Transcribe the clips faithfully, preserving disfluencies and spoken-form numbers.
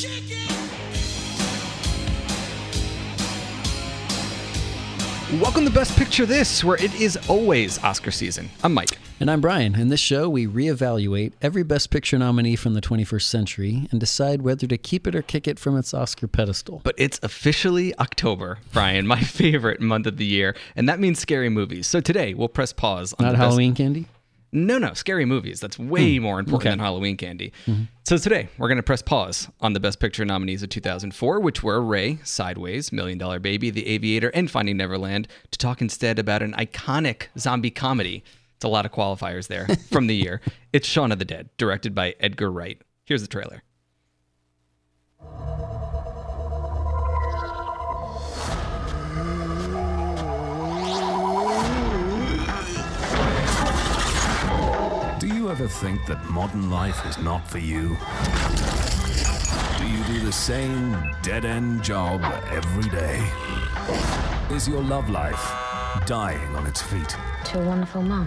Welcome to Best Picture This, where it is always Oscar season. I'm Mike. And I'm Brian. In this show, we reevaluate every Best Picture nominee from the twenty-first century and decide whether to keep it or kick it from its Oscar pedestal. But it's officially October, Brian, my favorite month of the year, and that means scary movies. So today, we'll press pause on Not the Halloween best... candy? No, no, scary movies. That's way Hmm. more important Okay. than Halloween candy. Mm-hmm. So today, we're going to press pause on the Best Picture nominees of two thousand four, which were Ray, Sideways, Million Dollar Baby, The Aviator, and Finding Neverland, to talk instead about an iconic zombie comedy. It's a lot of qualifiers there from the year. It's Shaun of the Dead, directed by Edgar Wright. Here's the trailer. Do you ever think that modern life is not for you? Do you do the same dead-end job every day? Is your love life dying on its feet? To a wonderful mum.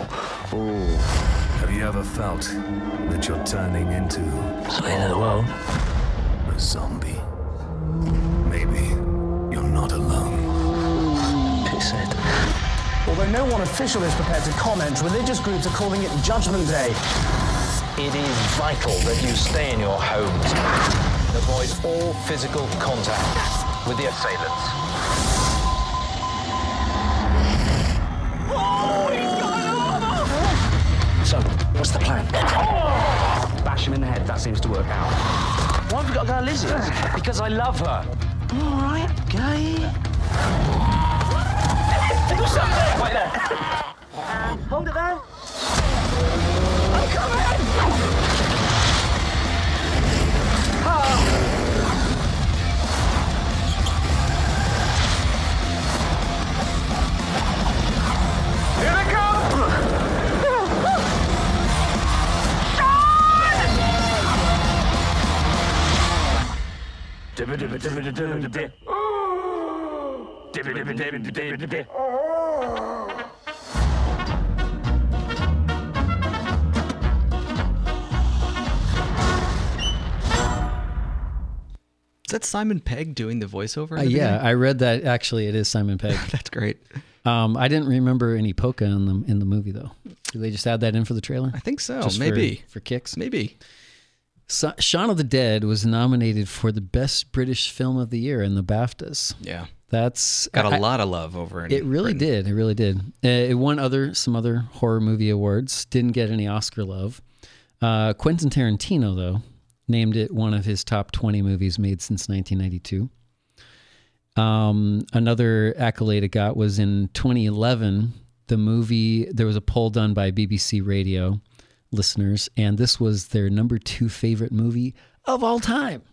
Have you ever felt that you're turning into the end of the world? a zombie? Maybe you're not alone. Piss it. Although no one official is prepared to comment, religious groups are calling it Judgment Day. It is vital that you stay in your homes. Avoid all physical contact with the assailants. So, what's the plan? Bash him in the head, that seems to work out. Why have we got to go Lizzie? Because I love her. All right, okay. Do something! Wait there. And hold it there. I'm coming! Oh. Here they come! Dibba dibba dibba dibba dibba. Dibba dibba dibba dibba dibba. Is that Simon Pegg doing the voiceover? Uh, yeah, I read that. Actually, it is Simon Pegg. That's great. Um, I didn't remember any polka in the, in the movie, though. Did they just add that in for the trailer? I think so. Just Maybe. For, for kicks? Maybe. So, Shaun of the Dead was nominated for the Best British Film of the Year in the BAFTAs. Yeah. That's Got a I- lot of love over in It really Britain. did. It really did. Uh, it won other some other horror movie awards. Didn't get any Oscar love. Uh, Quentin Tarantino, though, named it one of his top twenty movies made since nineteen ninety-two. Um, another accolade it got was in twenty eleven. The movie, there was a poll done by B B C Radio listeners, and this was their number two favorite movie of all time.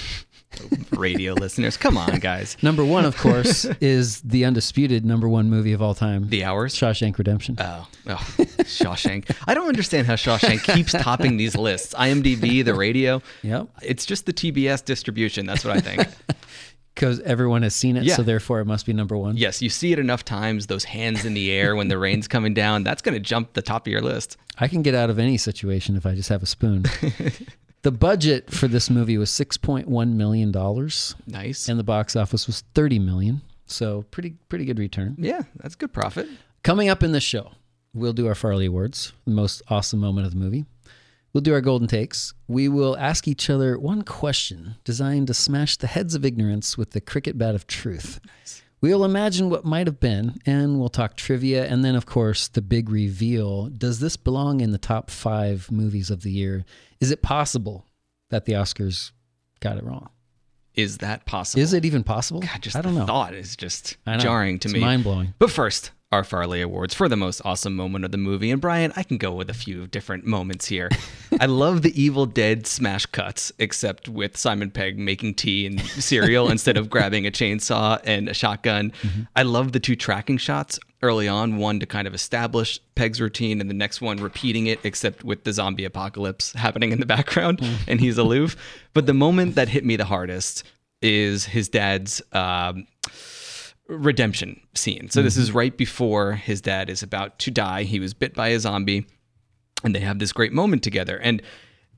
Radio listeners, come on, guys. Number one, of course, is the undisputed number one movie of all time. The Hours? Shawshank Redemption. Oh, oh, Shawshank. I don't understand how Shawshank keeps topping these lists. IMDb, the radio. Yep. It's just the T B S distribution. That's what I think. Because everyone has seen it, Yeah. so therefore it must be number one. Yes, you see it enough times, those hands in the air when the rain's coming down. That's going to jump the top of your list. I can get out of any situation if I just have a spoon. The budget for this movie was six point one million dollars. Nice. And the box office was thirty million dollars. So pretty pretty good return. Yeah, that's good profit. Coming up in the show, we'll do our Farley Awards, the most awesome moment of the movie. We'll do our golden takes. We will ask each other one question designed to smash the heads of ignorance with the cricket bat of truth. Nice. We'll imagine what might have been, and we'll talk trivia, and then, of course, the big reveal. Does this belong in the top five movies of the year? Is it possible that the Oscars got it wrong? Is that possible? Is it even possible? God, just I don't the know. thought is just I know. jarring to It's me. mind-blowing. But first, our Farley Awards for the most awesome moment of the movie. And Brian, I can go with a few different moments here. I love the Evil Dead smash cuts, except with Simon Pegg making tea and cereal instead of grabbing a chainsaw and a shotgun. Mm-hmm. I love the two tracking shots early on, one to kind of establish Pegg's routine and the next one repeating it, except with the zombie apocalypse happening in the background mm. and he's aloof. But the moment that hit me the hardest is his dad's um, redemption scene. So mm-hmm. this is right before his dad is about to die. He was bit by a zombie and they have this great moment together. And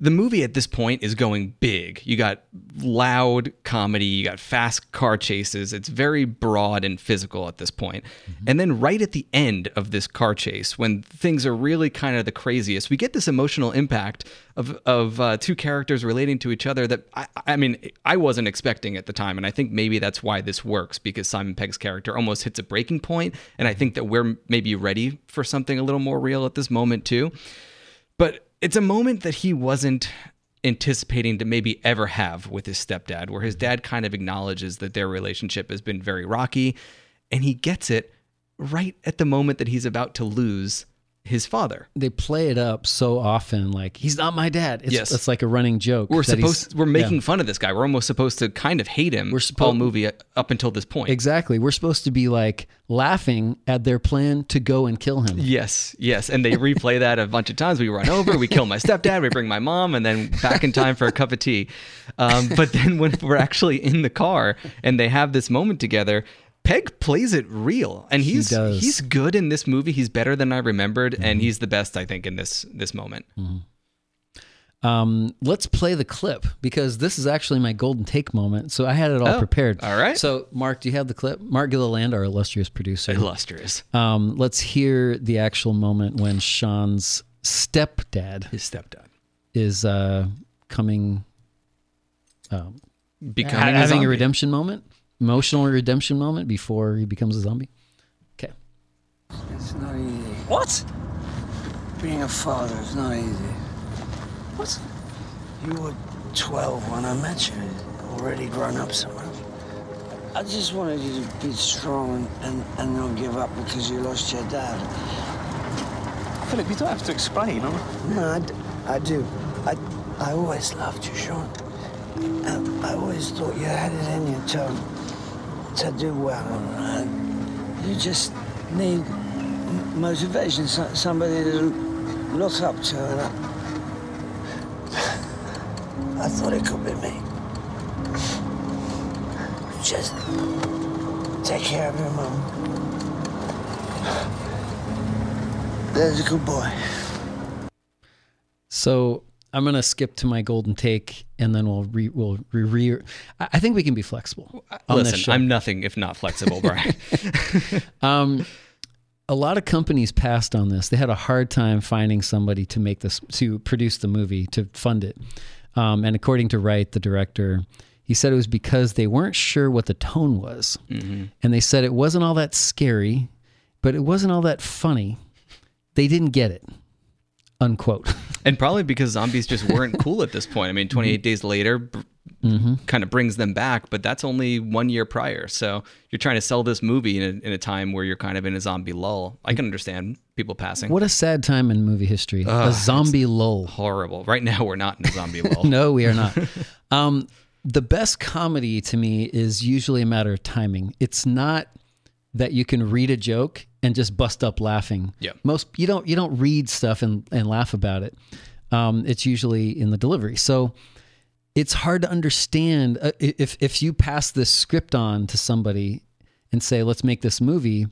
the movie at this point is going big. You got loud comedy, you got fast car chases. It's very broad and physical at this point. Mm-hmm. And then right at the end of this car chase, when things are really kind of the craziest, we get this emotional impact of of uh, two characters relating to each other that, I, I mean, I wasn't expecting at the time. And I think maybe that's why this works, because Simon Pegg's character almost hits a breaking point. And I think that we're maybe ready for something a little more real at this moment too. But it's a moment that he wasn't anticipating to maybe ever have with his stepdad, where his dad kind of acknowledges that their relationship has been very rocky, and he gets it right at the moment that he's about to lose his father. They play it up so often, like, he's not my dad. It's, Yes. it's like a running joke. We're that he's- supposed we're making yeah. fun of this guy. We're almost supposed to kind of hate him We're suppo- all movie up until this point. Exactly. We're supposed to be like laughing at their plan to go and kill him. Yes, yes. And they replay that a bunch of times. We run over, we kill my stepdad, we bring my mom, and then back in time for a cup of tea. Um, but then when we're actually in the car and they have this moment together, Pegg plays it real. And he's does. he's good in this movie. He's better than I remembered, mm-hmm. and he's the best, I think, in this this moment. Mm-hmm. Um, let's play the clip, because this is actually my golden take moment. So I had it all Oh, prepared. all right. So Mark, do you have the clip? Mark Gilliland, our illustrious producer. Illustrious. Um, let's hear the actual moment when Sean's stepdad His stepdad. is uh, coming, um, Becoming ha- having a zombie. redemption moment, emotional redemption moment before he becomes a zombie. Okay. It's not easy. What? Being a father is not easy. What? You were twelve when I met you, already grown up so much. I just wanted you to be strong and, and, and not give up because you lost your dad. Philip, you don't have to explain, huh? No, I, d- I do. I, I always loved you, Sean. And I always thought you had it in you to, to do well. And you just need m- motivation, so, somebody to look up to. And I, I thought it could be me. Just take care of your mom. There's a good boy. So I'm gonna skip to my golden take, and then we'll re, we'll re, re I I think we can be flexible on this Listen, show. I'm nothing if not flexible, Brian. Um, a lot of companies passed on this. They had a hard time finding somebody to make this, to produce the movie, to fund it. Um, and according to Wright, the director, he said it was because they weren't sure what the tone was. Mm-hmm. And they said it wasn't all that scary, but it wasn't all that funny. They didn't get it, unquote. And probably because zombies just weren't cool at this point. I mean, twenty-eight mm-hmm. days later b- mm-hmm. kind of brings them back, but that's only one year prior. So you're trying to sell this movie in a, in a time where you're kind of in a zombie lull. I can understand people passing. What a sad time in movie history. Ugh, a zombie lull. Horrible. Right now, we're not in a zombie lull. No, we are not. um, the best comedy to me is usually a matter of timing. It's not that you can read a joke and just bust up laughing. Yeah. Most you don't you don't read stuff and, and laugh about it. Um, it's usually in the delivery. So it's hard to understand uh, if if you pass this script on to somebody and say, let's make this movie.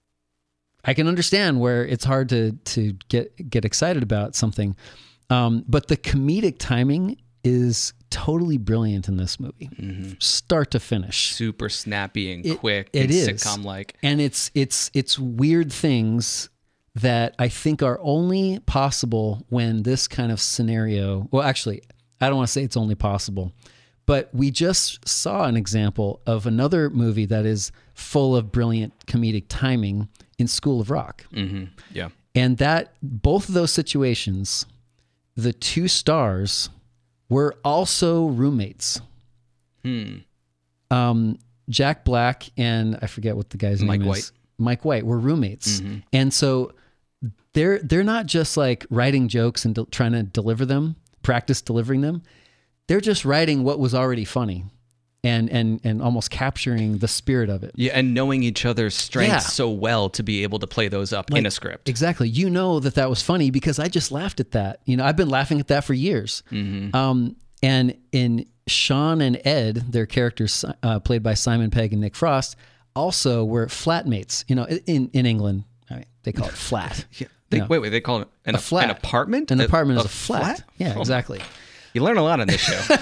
I can understand where it's hard to to get get excited about something. Um, but the comedic timing is totally brilliant in this movie, mm-hmm. start to finish. Super snappy and It- quick it and is. sitcom-like. And it's it's it's weird things that I think are only possible when this kind of scenario, well, actually, I don't want to say it's only possible, but we just saw an example of another movie that is full of brilliant comedic timing in School of Rock. Mm-hmm. Yeah. And that both of those situations, the two stars were also roommates. Hmm. Um, Jack Black and I forget what the guy's Mike name is. White. Mike White were roommates. Mm-hmm. And so they're they're not just like writing jokes and de- trying to deliver them, practice delivering them. They're just writing what was already funny and and and almost capturing the spirit of it. Yeah, and knowing each other's strengths Yeah. so well to be able to play those up in Like, a script. Exactly. You know that that was funny because I just laughed at that. You know, I've been laughing at that for years. Mm-hmm. Um, and in Sean and Ed, their characters uh, played by Simon Pegg and Nick Frost, also were flatmates. You know, in in England, I mean, they call it flat. Yeah. They, You know, Wait, wait, they call it an, a flat. an apartment? An A- apartment is a flat. Yeah, Oh, exactly. You learn a lot on this show.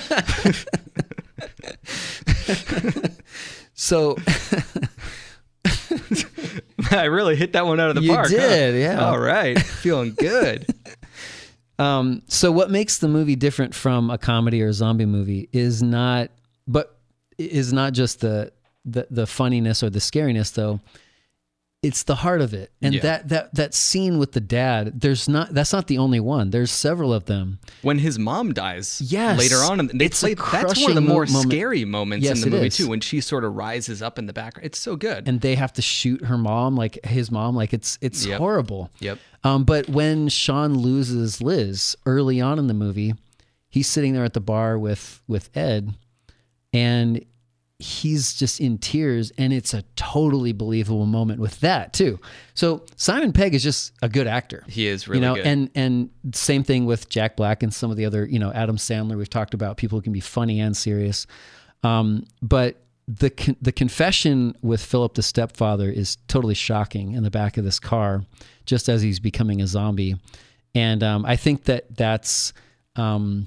So I really hit that one out of the you park. did, huh? yeah. All right. Feeling good. Um, so what makes the movie different from a comedy or a zombie movie is not, but is not just the, the, the funniness or the scariness though. It's the heart of it. And Yeah. that, that, that scene with the dad, there's not, that's not the only one. There's several of them. When his mom dies Yes. later on, and they It's a play, that's one of crushing the more mo- moment. scary moments Yes, in the it movie is. too, when she sort of rises up in the background. It's so good. And they have to shoot her mom, like his mom, like it's, it's Yep. horrible. Yep. Um, but when Sean loses Liz early on in the movie, he's sitting there at the bar with, with Ed, and he's just in tears, and it's a totally believable moment with that too. So Simon Pegg is just a good actor. He is really you know, good. and and same thing with Jack Black and some of the other, you know, Adam Sandler. We've talked about people who can be funny and serious, um, but the con- the confession with Philip the stepfather is totally shocking in the back of this car, just as he's becoming a zombie, and um, I think that that's um,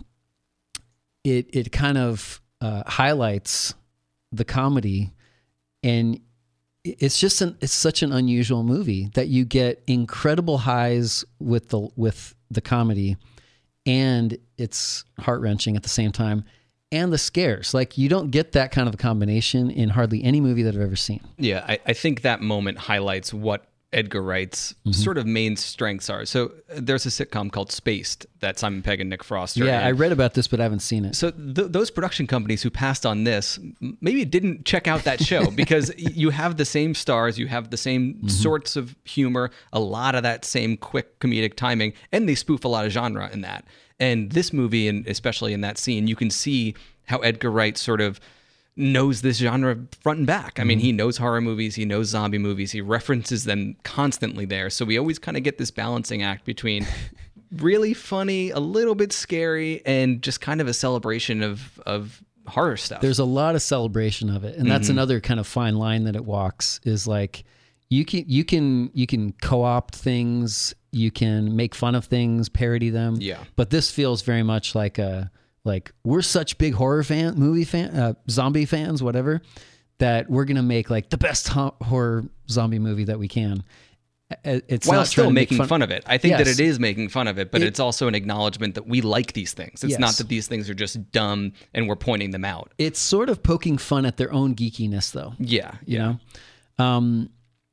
it. It kind of uh, highlights the comedy, and it's just an it's such an unusual movie that you get incredible highs with the with the comedy, and it's heart-wrenching at the same time, and the scares. Like, you don't get that kind of a combination in hardly any movie that I've ever seen. Yeah, I, I think that moment highlights what Edgar Wright's Mm-hmm. sort of main strengths are. So uh, there's a sitcom called Spaced that Simon Pegg and Nick Frost are Yeah, in. I read about this, but I haven't seen it. So th- those production companies who passed on this m- maybe didn't check out that show because y- you have the same stars, you have the same Mm-hmm. sorts of humor, a lot of that same quick comedic timing, and they spoof a lot of genre in that. And this movie, and especially in that scene, you can see how Edgar Wright sort of knows this genre front and back. I mean, he knows horror movies, he knows zombie movies, he references them constantly there. So we always kind of get this balancing act between really funny, a little bit scary, and just kind of a celebration of of horror stuff. There's a lot of celebration of it, and that's another kind of fine line that it walks. Is like you can you can you can co-opt things, you can make fun of things, parody them. Yeah. But this feels very much like a like we're such big horror fan, movie fan, uh, zombie fans, whatever, that we're gonna make like the best ho- horror zombie movie that we can. It's while not still trying to make making fun, of it. I think that Yes. it is making fun of it, but It- it's also an acknowledgement that we like these things. It's Yes. not that these things are just dumb and we're pointing them out. It's sort of poking fun at their own geekiness, though. Yeah, You yeah. know. Um,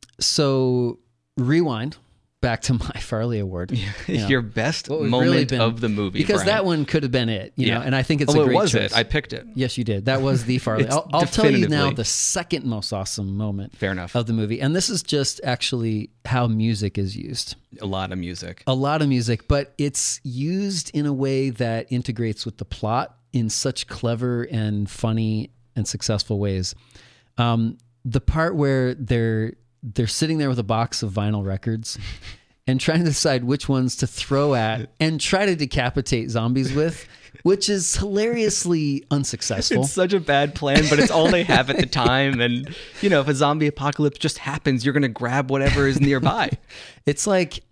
so rewind back to my Farley Award. you know. Your best What we've moment really been- of the movie, because Brian. that one could have been it, you know, Yeah. and I think it's oh, a great it was choice. it. I picked it. Yes, you did. That was the Farley. It's I'll, I'll tell you now definitively- the second most awesome moment Fair enough. of the movie, and this is just actually how music is used. A lot of music. A lot of music, but it's used in a way that integrates with the plot in such clever and funny and successful ways. Um, the part where they're they're sitting there with a box of vinyl records and trying to decide which ones to throw at and try to decapitate zombies with, which is hilariously unsuccessful. It's such a bad plan, but it's all they have at the time. And, you know, if a zombie apocalypse just happens, you're going to grab whatever is nearby. It's like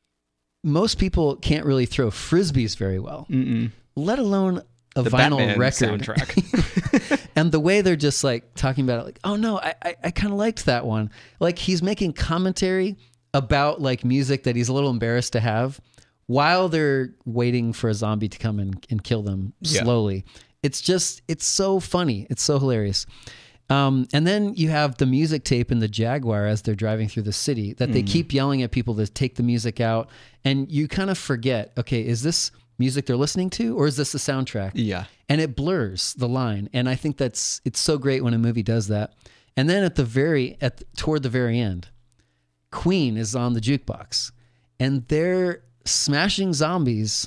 most people can't really throw frisbees very well, Mm-mm. let alone a The vinyl Batman record. soundtrack. And the way they're just like talking about it, like, oh no, I I, I kind of liked that one. Like he's making commentary about like music that he's a little embarrassed to have while they're waiting for a zombie to come and, and kill them Yeah. slowly. It's just, it's so funny. It's so hilarious. Um, and then you have the music tape in the Jaguar as they're driving through the city that they keep yelling at people to take the music out. And you kind of forget, okay, is this music they're listening to or is this the soundtrack? Yeah. And it blurs the line. And I think that's, it's so great when a movie does that. And then at the very, at toward the very end, Queen is on the jukebox and they're smashing zombies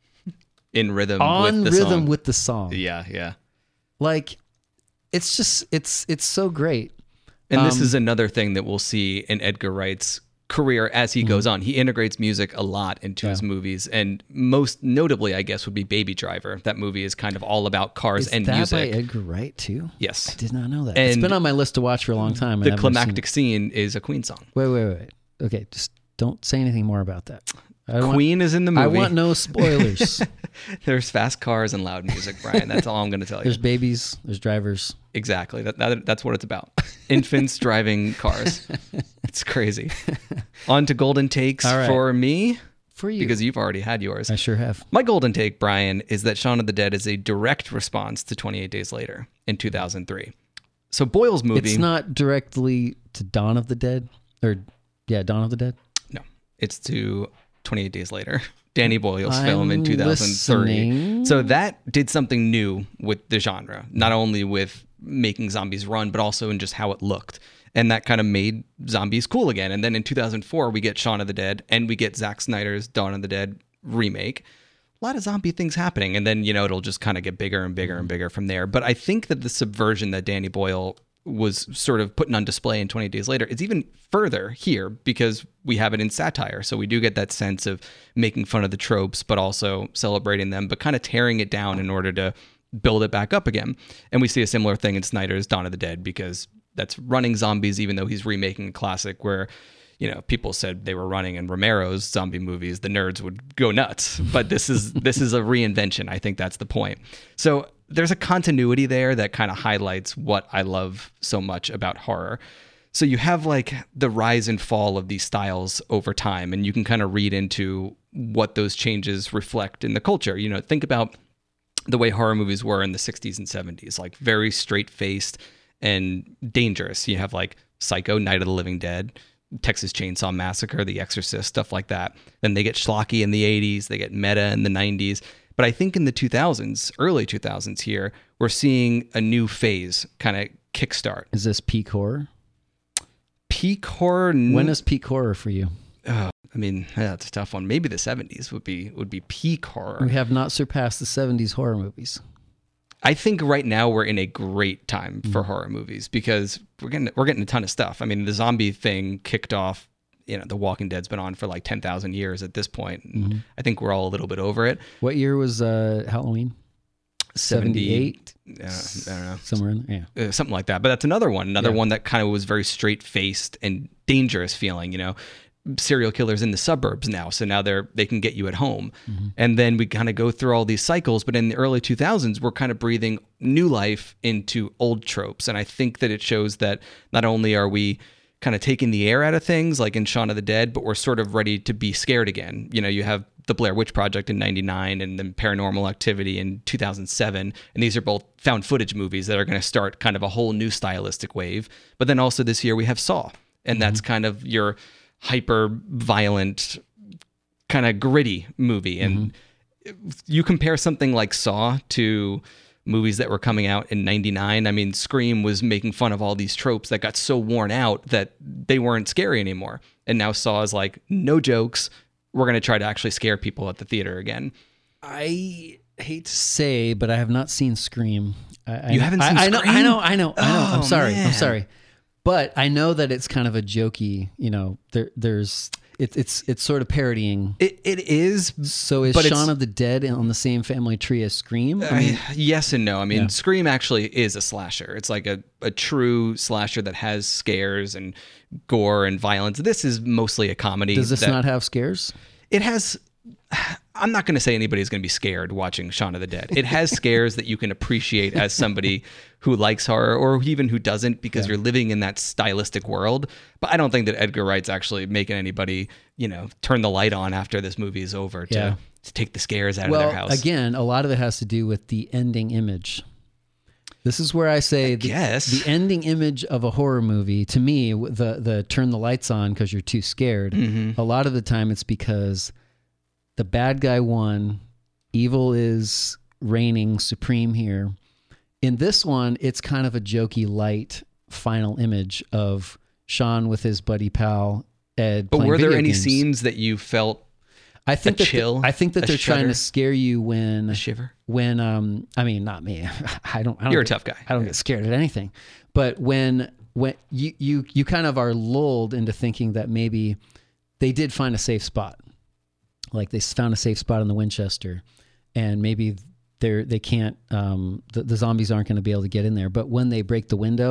In rhythm on with the rhythm song. with the song. Yeah, yeah. Like it's just, it's, it's so great. And this Um, is another thing that we'll see in Edgar Wright's career as he goes on. He integrates music a lot into his Mm-hmm. Yeah. movies, and most notably, I guess, would be Baby Driver. That movie is kind of all about cars Is and that music. by Edgar Wright too? Yes. I did not know that. It's And been on my list to watch for a long time. and The I've never seen climactic scene is a Queen song. it. Wait, wait, wait. Okay, just don't say anything more about that. I want, Queen is in the movie. I want no spoilers. There's fast cars and loud music, Brian. That's all I'm going to tell you. There's babies. There's drivers. Exactly. That, that That's what it's about. Infants driving cars. It's crazy. On to golden takes All right. for me. For you. Because you've already had yours. I sure have. My golden take, Brian, is that Shaun of the Dead is a direct response to twenty-eight Days Later in two thousand three. So Boyle's movie... It's not directly to Dawn of the Dead? Or, yeah, Dawn of the Dead? No. It's to twenty-eight Days Later. Danny Boyle's I'm film in two thousand three. listening. So that did something new with the genre, not only with making zombies run, but also in just how it looked. And that kind of made zombies cool again. And then in two thousand four, we get Shaun of the Dead and we get Zack Snyder's Dawn of the Dead remake. A lot of zombie things happening. And then, you know, it'll just kind of get bigger and bigger and bigger from there. But I think that the subversion that Danny Boyle was sort of putting on display in twenty-eight Days Later is even further here because we have it in satire. So we do get that sense of making fun of the tropes, but also celebrating them, but kind of tearing it down in order to build it back up again. And we see a similar thing in Snyder's Dawn of the Dead because that's running zombies, even though he's remaking a classic where, you know, people said they were running in Romero's zombie movies, the nerds would go nuts. But this is this is a reinvention. I think that's the point. So there's a continuity there that kind of highlights what I love so much about horror. So you have like the rise and fall of these styles over time, and you can kind of read into what those changes reflect in the culture. You know, think about the way horror movies were in the sixties and seventies, like very straight-faced and dangerous. You have like Psycho, Night of the Living Dead, Texas Chainsaw Massacre, The Exorcist, stuff like that. Then they get schlocky in the eighties, they get meta in the nineties. But I think in the two thousands, early two thousands here, we're seeing a new phase kind of kickstart. Is this peak horror? Peak horror? When is peak horror for you? Oh, I mean, yeah, that's a tough one. Maybe the seventies would be would be peak horror. We have not surpassed the seventies horror movies. I think right now we're in a great time for horror movies because we're getting we're getting a ton of stuff. I mean, the zombie thing kicked off. You know, The Walking Dead's been on for like ten thousand years at this point. Mm-hmm. I think we're all a little bit over it. What year was uh, Halloween? seventy-eight? Uh, I don't know. Somewhere in there, yeah. Uh, something like that. But that's another one. Another Yeah. one that kind of was very straight-faced and dangerous feeling, you know. Serial killers in the suburbs now, so now they're they can get you at home. Mm-hmm. And then we kind of go through all these cycles, but in the early two thousands we're kind of breathing new life into old tropes. And I think that it shows that not only are we kind of taking the air out of things like in Shaun of the Dead, but we're sort of ready to be scared again. You know, you have the Blair Witch Project in ninety-nine and then Paranormal Activity in two thousand seven. And these are both found footage movies that are going to start kind of a whole new stylistic wave. But then also this year we have Saw, and mm-hmm. that's kind of your hyper violent, kind of gritty movie. And mm-hmm. you compare something like Saw to movies that were coming out in ninety-nine. I mean, Scream was making fun of all these tropes that got so worn out that they weren't scary anymore. And now Saw is like, no jokes. We're going to try to actually scare people at the theater again. I hate to say, but I have not seen Scream. I, you I, haven't seen I, Scream? I know, I know, I know. Oh, I'm sorry. man. I'm sorry. But I know that it's kind of a jokey, you know, there, there's, it, it's it's sort of parodying. It It is. So is but Shaun it's- of the Dead on the same family tree as Scream? I mean, yes and no. I mean, Yeah. Scream actually is a slasher. It's like a, a true slasher that has scares and gore and violence. This is mostly a comedy. Does this that- not have scares? It has... I'm not going to say anybody's going to be scared watching Shaun of the Dead. It has scares that you can appreciate as somebody who likes horror or even who doesn't because yeah. you're living in that stylistic world. But I don't think that Edgar Wright's actually making anybody, you know, turn the light on after this movie is over to, Yeah. to take the scares out Well, of their house. again, a lot of it has to do with the ending image. This is where I say I the, guess. the ending image of a horror movie, to me, the the turn the lights on because you're too scared. Mm-hmm. A lot of the time it's because the bad guy won, evil is reigning supreme here. In this one, it's kind of a jokey, light final image of Sean with his buddy pal Ed. But playing were there video any games. scenes that you felt I think a that chill, the- I think that a they're trying shudder? to scare you when a shiver? when um I mean not me. I don't I don't You're a get- tough guy. I don't get scared at anything. But when when you you you kind of are lulled into thinking that maybe they did find a safe spot. Like they found a safe spot in the Winchester and maybe they're they can't um the, the zombies aren't going to be able to get in there. But when they break the window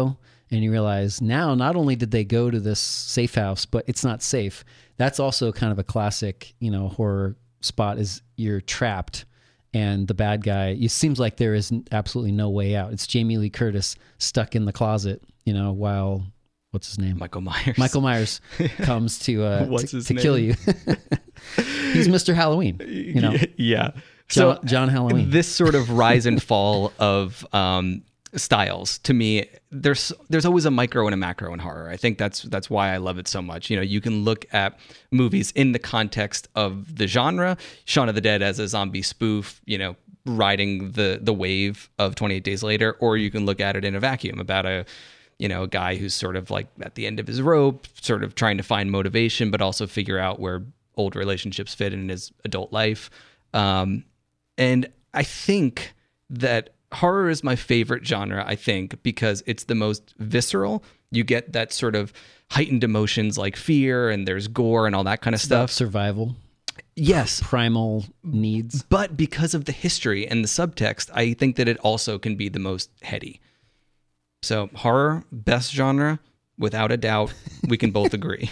And you realize now, not only did they go to this safe house, but it's not safe. That's also kind of a classic, you know, horror spot is you're trapped and the bad guy, it seems like there is absolutely no way out. It's Jamie Lee Curtis stuck in the closet, you know, while, what's his name? Michael Myers. Michael Myers comes to, uh, What's to, his to name? kill you. He's Mister Halloween, you know, Yeah. John, So John Halloween. this sort of rise and fall of um, styles, to me, there's there's always a micro and a macro in horror. I think that's that's why I love it so much. You know, you can look at movies in the context of the genre. Shaun of the Dead as a zombie spoof, you know, riding the the wave of twenty-eight Days Later, or you can look at it in a vacuum about a you know a guy who's sort of like at the end of his rope, sort of trying to find motivation, but also figure out where old relationships fit in his adult life. Um, and I think that horror is my favorite genre, I think, because it's the most visceral. You get that sort of heightened emotions like fear, and there's gore and all that kind of About stuff. survival, Yes. primal needs. But because of the history and the subtext, I think that it also can be the most heady. So horror, best genre, without a doubt, we can both agree.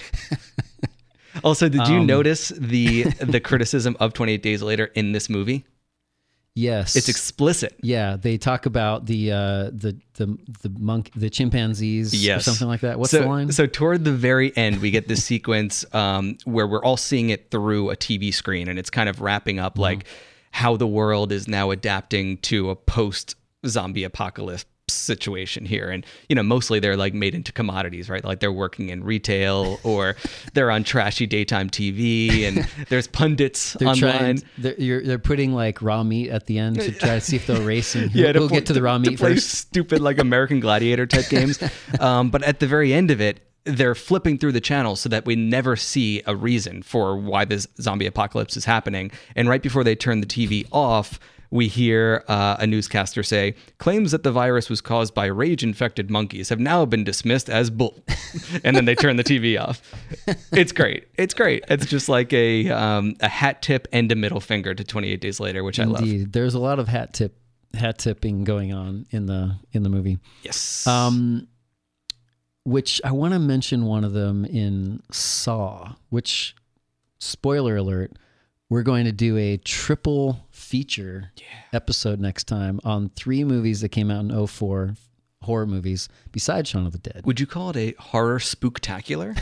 Also, did you Um, notice the the criticism of twenty-eight Days Later in this movie? Yes. It's explicit. Yeah, they talk about the uh, the the the monk, the chimpanzees, Yes. or something like that. What's so, the line? So toward the very end, we get this sequence um, where we're all seeing it through a T V screen, and it's kind of wrapping up like how the world is now adapting to a post-zombie apocalypse situation here. And, you know, mostly they're like made into commodities, right? Like they're working in retail or they're on trashy daytime T V, and there's pundits They're online. trying. They're, you're, they're putting like raw meat at the end to try to see if they'll race. And Yeah, we'll to get to the raw to meat play first. Stupid like American Gladiator type games. Um, but at the very end of it, they're flipping through the channels so that we never see a reason for why this zombie apocalypse is happening. And right before they turn the T V off, we hear uh, a newscaster say, claims that the virus was caused by rage-infected monkeys have now been dismissed as bull. And then they turn the T V off. It's great. It's great. It's just like a um, a hat tip and a middle finger to twenty-eight Days Later, which I love. Indeed, there's a lot of hat tip hat tipping going on in the in the movie. Yes. Um, which I want to mention one of them in Saw, which, spoiler alert, we're going to do a triple feature episode next time on three movies that came out in oh four, horror movies, besides Shaun of the Dead. Would you call it a horror spooktacular?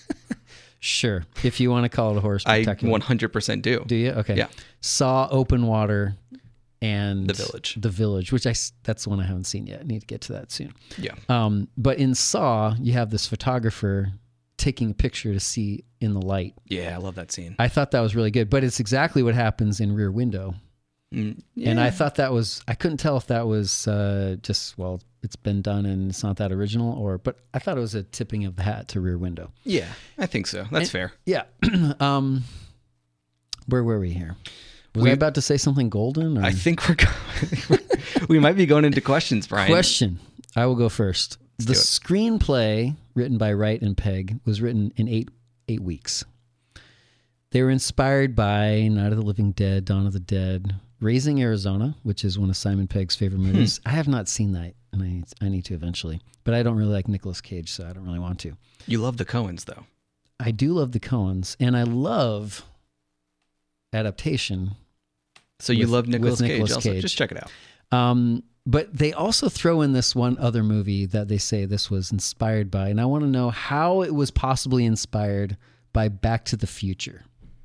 Sure, if you want to call it a horror I spectacular. one hundred percent do. Do you? Okay. Yeah. Saw, Open Water, and The Village. The Village, which I s- that's the one I haven't seen yet. I need to get to that soon. Yeah. Um, but in Saw, you have this photographer taking a picture to see in the light. Yeah, I love that scene. I thought that was really good, but it's exactly what happens in Rear Window. Mm, And I yeah. thought that was, I couldn't tell if that was uh, just, well, it's been done and it's not that original, or, but I thought it was a tipping of the hat to Rear Window. Yeah, I think so. That's fair. Yeah. um, where were we here? Was We- I about to say something golden? Or? I think we're going, we might be going into questions, Brian. Question. I will go first. the do it. screenplay, written by Wright and Pegg, was written in eight eight weeks. They were inspired by Night of the Living Dead, Dawn of the Dead, Raising Arizona, which is one of Simon Pegg's favorite movies. I have not seen that, and I need, I need to eventually. But I don't really like Nicolas Cage, so I don't really want to. You love the Coens, though. I do love the Coens, and I love adaptation. So you With- love Nicolas with Cage Nicolas also. Cage. Just check it out. Um, but they also throw in this one other movie that they say this was inspired by, and I want to know how it was possibly inspired by Back to the Future.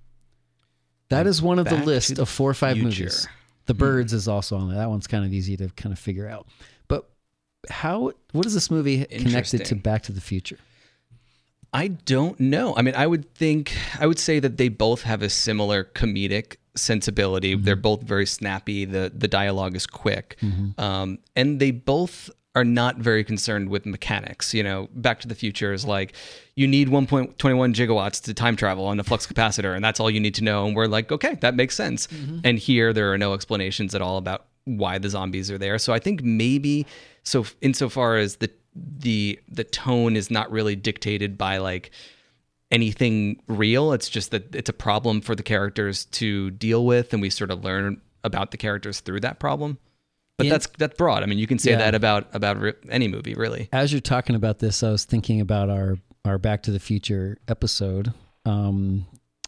That is one of the Back list to of four or five Future. movies. The Birds is also on there. That one's kind of easy to kind of figure out. But how? What is this movie connected to Interesting. Back to the Future? I don't know. I mean, I would think, I would say that they both have a similar comedic sensibility. Mm-hmm. They're both very snappy. The the dialogue is quick. Um, and they both are not very concerned with mechanics. You know, Back to the Future is like, you need one point two one gigawatts to time travel on a flux capacitor, and that's all you need to know. And we're like, okay, that makes sense. And here, there are no explanations at all about why the zombies are there. So I think maybe, so insofar as the the the tone is not really dictated by like anything real, it's just that it's a problem for the characters to deal with, and we sort of learn about the characters through that problem. but in- that's that's broad. I mean, you can say Yeah. that about about re- any movie, really. As you're talking about this, I was thinking about our our Back to the Future episode, um,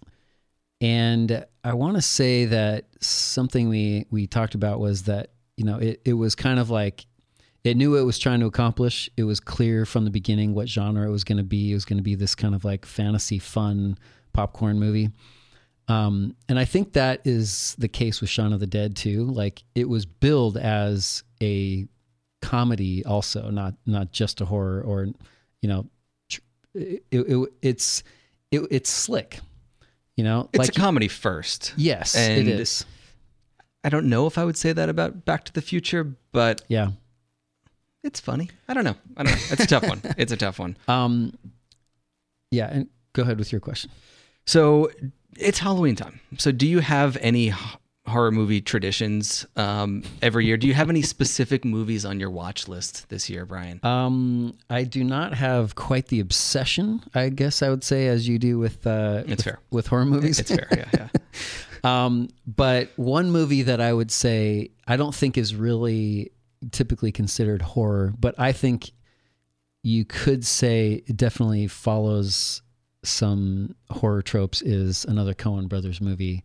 and I want to say that something we we talked about was that, you know, it it was kind of like it knew what it was trying to accomplish. It was clear from the beginning what genre it was going to be. It was going to be this kind of like fantasy, fun popcorn movie. Um, and I think that is the case with Shaun of the Dead too. Like, it was billed as a comedy also, not not just a horror, or, you know, tr- it, it, it's it, it's slick, you know. It's like, a comedy first. yes, and it is. I don't know if I would say that about Back to the Future, but Yeah. it's funny. I don't know. I don't know. It's a tough one. It's a tough one. Um. Yeah, and go ahead with your question. So it's Halloween time. So do you have any h- horror movie traditions um, every year? Do you have any specific movies on your watch list this year, Brian? Um, I do not have quite the obsession, I guess I would say, as you do with uh, It's with, fair. with horror movies. It's fair. Yeah, yeah. Um, but one movie that I would say I don't think is really typically considered horror, but I think you could say it definitely follows some horror tropes, is another Coen Brothers movie,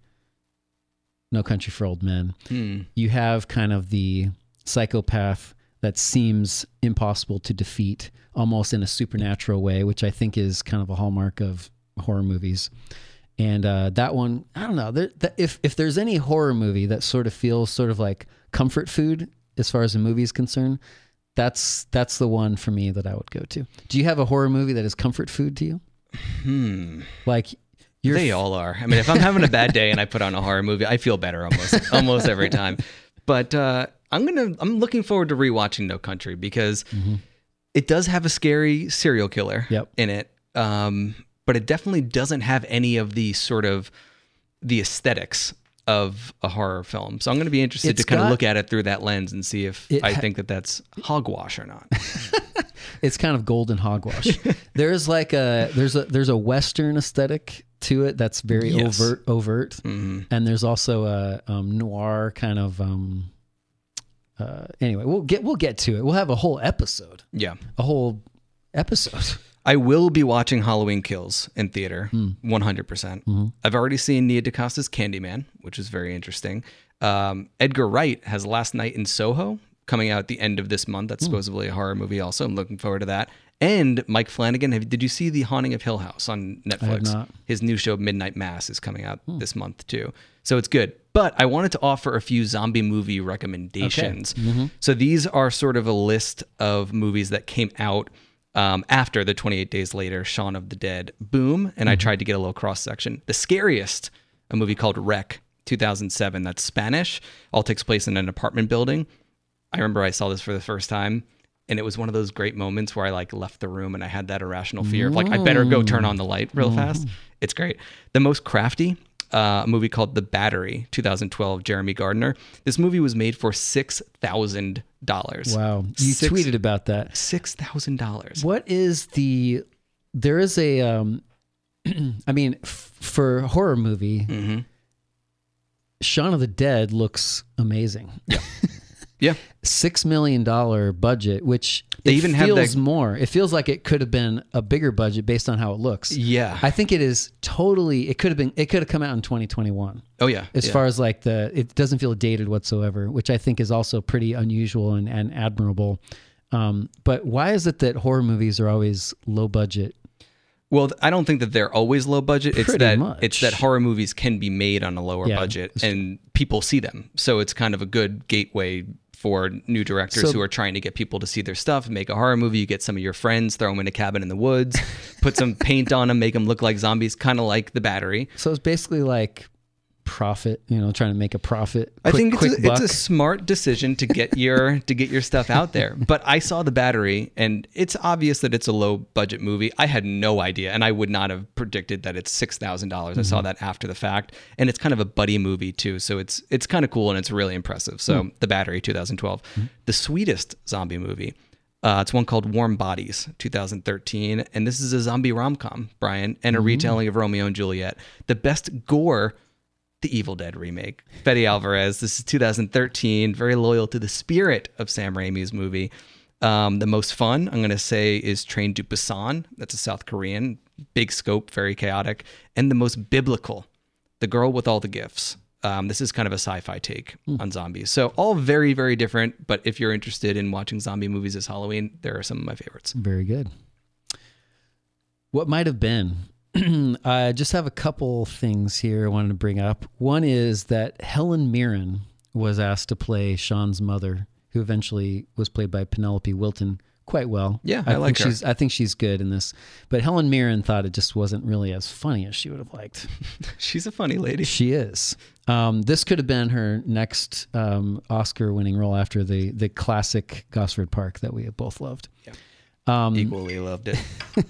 No Country for Old Men. Hmm. You have kind of the psychopath that seems impossible to defeat, almost in a supernatural way, which I think is kind of a hallmark of horror movies. And uh, that one, I don't know. There, that, if if there's any horror movie that sort of feels sort of like comfort food as far as a movie is concerned, that's that's the one for me that I would go to. Do you have a horror movie that is comfort food to you? Hmm. Like you're They all are. I mean, if I'm having a bad day and I put on a horror movie, I feel better almost almost every time. But uh, I'm gonna I'm looking forward to rewatching No Country because it does have a scary serial killer Yep. in it. Um, but it definitely doesn't have any of the sort of the aesthetics of a horror film. So I'm going to be interested It's to kind of got- look at it through that lens and see if It I ha- think that that's hogwash or not. it's kind of golden hogwash. There's like a there's a there's a Western aesthetic to it that's very Yes. overt overt, Mhm. and there's also a um, noir kind of. Um, uh, anyway, we'll get we'll get to it. We'll have a whole episode, Yeah. a whole episode. I will be watching Halloween Kills in theater, Hmm. one hundred percent. Mm-hmm. I've already seen Nia DaCosta's Candyman, which is very interesting. Um, Edgar Wright has Last Night in Soho coming out at the end of this month. Hmm. That's supposedly a horror movie also. I'm looking forward to that. And Mike Flanagan, have, did you see The Haunting of Hill House on Netflix? not. His new show, Midnight Mass, is coming out this month too. So it's good. But I wanted to offer a few zombie movie recommendations. So these are sort of a list of movies that came out um, after the twenty-eight Days Later, Shaun of the Dead boom. And I tried to get a little cross section. The Scariest, a movie called Wreck, two thousand seven. That's Spanish. All takes place in an apartment building. I remember I saw this for the first time, and it was one of those great moments where I like left the room and I had that irrational fear of like, I better go turn on the light real fast. It's great. The Most Crafty, uh, a movie called The Battery, two thousand twelve, Jeremy Gardner. This movie was made for six thousand dollars. Wow, you Six- tweeted about that. six thousand dollars. What is the? There is a. Um, I mean, f- for a horror movie, Mm-hmm. Shaun of the Dead looks amazing. Yeah. Six million dollar budget, which They it even have feels that- more. It feels like it could have been a bigger budget based on how it looks. Yeah. I think it is totally. It could have been. It could have come out in twenty twenty-one. oh, yeah. As yeah. far as like the, it doesn't feel dated whatsoever, which I think is also pretty unusual and, and admirable. Um, but why is it that horror movies are always low budget? Well, th- I don't think that they're always low budget. It's Pretty that much. it's that horror movies can be made on a lower Yeah, budget it's and people see them. So it's kind of a good gateway for new directors So- who are trying to get people to see their stuff. Make a horror movie. You get some of your friends, throw them in a cabin in the woods, put some paint on them, make them look like zombies, kind of like The Battery. So it's basically like profit, you know, trying to make a profit. I quick- think it's quick a, it's buck. a smart decision to get your to get your stuff out there. But I saw The Battery, and it's obvious that it's a low budget movie. I had no idea, and I would not have predicted that it's six thousand dollars. I saw that after the fact, and it's kind of a buddy movie too. So it's it's kind of cool and it's really impressive. So The Battery, twenty twelve, the sweetest zombie movie. Uh, it's one called Warm Bodies, two thousand thirteen, and this is a zombie rom com, Brian, and a retelling of Romeo and Juliet. The best gore. the Evil Dead remake. Fede Alvarez, this is two thousand thirteen, very loyal to the spirit of Sam Raimi's movie. Um, the most fun, I'm going to say, is Train to Busan. That's a South Korean. Big scope, very chaotic. And the most biblical, The Girl with All the Gifts. Um, this is kind of a sci-fi take mm. on zombies. So all very, very different. But if you're interested in watching zombie movies this Halloween, there are some of my favorites. Very good. What might have been? I just have a couple things here I wanted to bring up. One is that Helen Mirren was asked to play Sean's mother, who eventually was played by Penelope Wilton quite well. Yeah, I, I like think her. She's, I think she's good in this. But Helen Mirren thought it just wasn't really as funny as she would have liked. She's a funny lady. She is. Um, this could have been her next um, Oscar-winning role after the the classic Gosford Park that we have both loved. Yeah, um, equally loved it.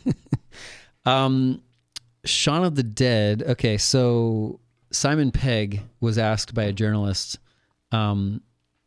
um, Shaun of the Dead. Okay, so Simon Pegg was asked by a journalist um,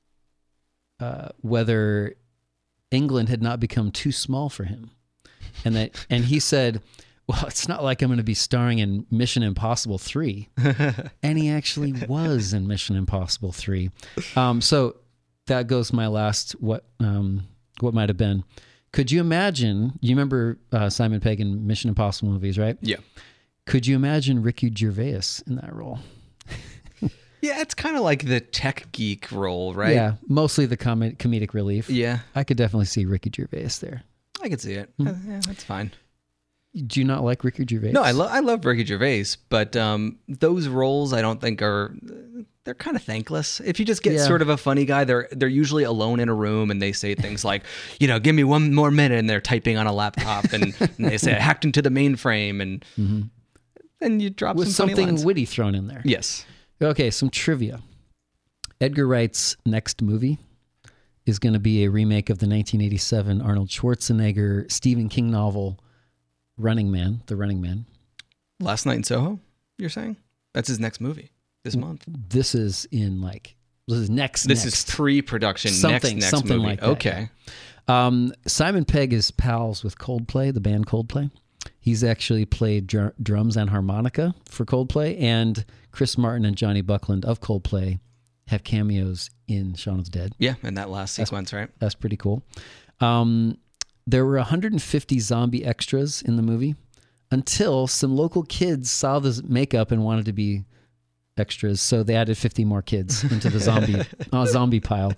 uh, whether England had not become too small for him, and that, and he said, "Well, it's not like I'm going to be starring in Mission Impossible three," and he actually was in Mission Impossible three. Um, so that goes to my last what um, what might have been. Could you imagine? You remember uh, Simon Pegg in Mission Impossible movies, right? Yeah. Could you imagine Ricky Gervais in that role? Yeah, it's kind of like the tech geek role, right? Yeah, mostly the com- comedic relief. Yeah. I could definitely see Ricky Gervais there. I could see it. Hmm. Uh, yeah, that's fine. Do you not like Ricky Gervais? No, I love I love Ricky Gervais, but um, those roles I don't think are they're kind of thankless. If you just get Yeah. sort of a funny guy, they're they're usually alone in a room and they say things like, you know, give me one more minute, and they're typing on a laptop, and, and they say I hacked into the mainframe, and mm-hmm. and you drop with some funny something lines. witty thrown in there. Yes. Okay, some trivia. Edgar Wright's next movie is going to be a remake of the nineteen eighty-seven Arnold Schwarzenegger Stephen King novel Running Man, The Running Man. Last Night in Soho, you're saying? That's his next movie this month. This is in like, this is next, This next. is pre-production, Something- next, next something movie. like that, Okay. Um, Simon Pegg is pals with Coldplay, the band Coldplay. He's actually played dr- drums and harmonica for Coldplay, and Chris Martin and Johnny Buckland of Coldplay have cameos in Shaun of the Dead. Yeah, and that last sequence, right? That's pretty cool. Um, there were one hundred fifty zombie extras in the movie until some local kids saw the makeup and wanted to be extras, so they added fifty more kids into the zombie uh, zombie pile.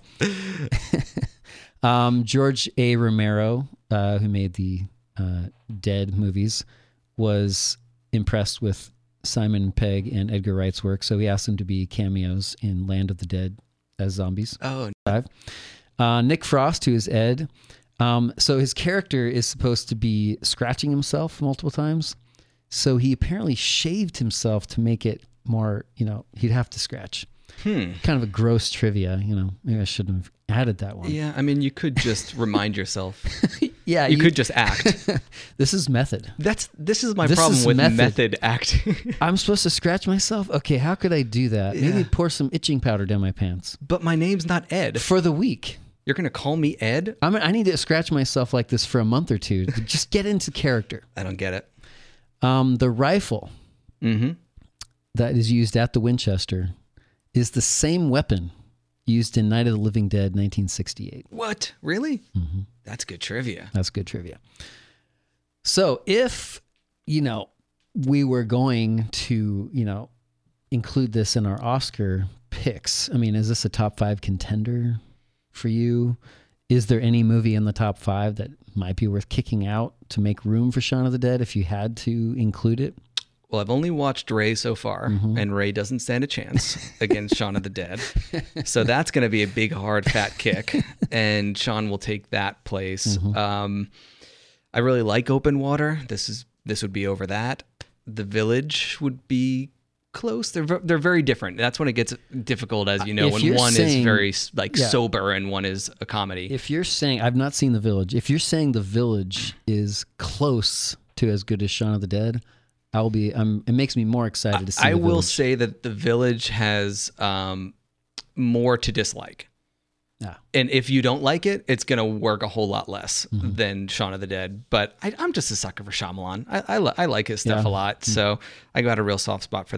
um, George A. Romero, uh, who made the uh, Dead movies, was impressed with Simon Pegg and Edgar Wright's work, so he asked them to be cameos in Land of the Dead as zombies. Oh, Five. Uh, Nick Frost, who is Ed. Um, so his character is supposed to be scratching himself multiple times. So he apparently shaved himself to make it more, you know, he'd have to scratch. Hmm. Kind of a gross trivia, you know. Maybe I shouldn't have added that one. Yeah, I mean, you could just remind yourself. Yeah, You could just act. This is method. That's this is my This problem is with method. method, acting. I'm supposed to scratch myself? Okay, how could I do that? Maybe Yeah. pour some itching powder down my pants. But my name's not Ed. For the week. You're gonna call me Ed? I mean, I need to scratch myself like this for a month or two to just get into character. I don't get it. Um, the rifle Mm-hmm. that is used at the Winchester is the same weapon used in Night of the Living Dead nineteen sixty-eight. What? Really? Mm-hmm. That's good trivia. That's good trivia. So if, you know, we were going to, you know, include this in our Oscar picks, I mean, is this a top five contender for you? Is there any movie in the top five that might be worth kicking out to make room for Shaun of the Dead if you had to include it? Well, I've only watched Ray so far, Mm-hmm. and Ray doesn't stand a chance against Shaun of the Dead. So that's going to be a big, hard, fat kick, and Shaun will take that place. Mm-hmm. Um, I really like Open Water. This is this would be over that. The Village would be close. They're ve- they're very different. That's when it gets difficult, as you know, If when you're one saying- is very like Yeah. sober and one is a comedy. If you're saying, I've not seen The Village, if you're saying The Village is close to as good as Shaun of the Dead, I'll be, um, it makes me more excited to see I The will Village. say that The Village has um, more to dislike. Yeah. And if you don't like it, it's going to work a whole lot less Mm-hmm. than Shaun of the Dead. But I, I'm just a sucker for Shyamalan. I, I, li- I like his stuff Yeah. a lot. So I got a real soft spot for that.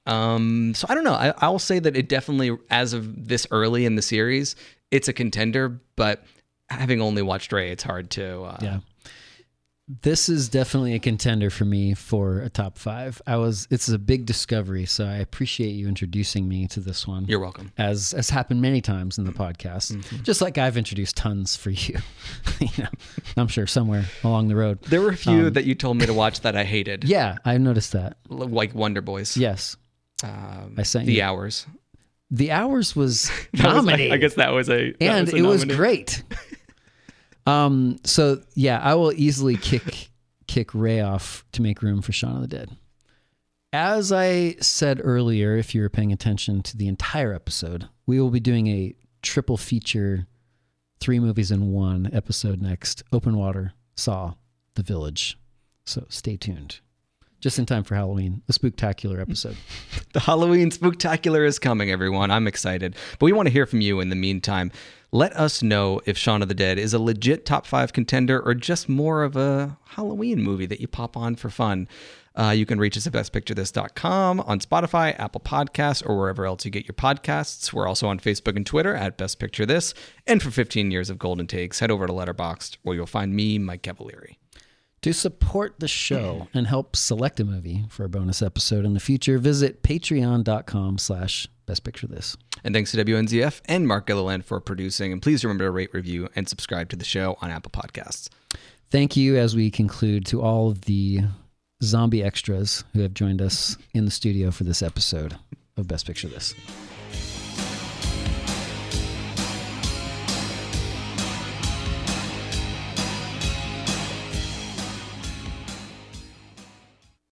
Um, so I don't know. I, I will say that it definitely, as of this early in the series, it's a contender. But having only watched Ray, it's hard to. Uh, yeah. This is definitely a contender for me for a top five. I was, it's a big discovery, so I appreciate you introducing me to this one. You're welcome. As has happened many times in the podcast, mm-hmm. just like I've introduced tons for you. you know, I'm sure somewhere along the road. There were a few um, that you told me to watch that I hated. Yeah, I noticed that. Like Wonder Boys. Yes. Um, I sent The you. Hours. The Hours was that nominated. Was, I guess that was a that and was a it was nominee. great. um. So yeah, I will easily kick kick Ray off to make room for Shaun of the Dead. As I said earlier, if you were paying attention to the entire episode, we will be doing a triple feature, three movies in one episode next. Open Water, Saw, The Village. So stay tuned. Just in time for Halloween, a spooktacular episode. The Halloween spooktacular is coming, everyone. I'm excited. But we want to hear from you in the meantime. Let us know if Shaun of the Dead is a legit top five contender or just more of a Halloween movie that you pop on for fun. Uh, you can reach us at best picture this dot com, on Spotify, Apple Podcasts, or wherever else you get your podcasts. We're also on Facebook and Twitter at Best Picture This. And for fifteen years of Golden Takes, head over to Letterboxd, where you'll find me, Mike Cavalieri. To support the show and help select a movie for a bonus episode in the future, visit patreon.com slash bestpicturethis. And thanks to W N Z F and Mark Gilliland for producing. And please remember to rate, review, and subscribe to the show on Apple Podcasts. Thank you as we conclude to all of the zombie extras who have joined us in the studio for this episode of Best Picture This.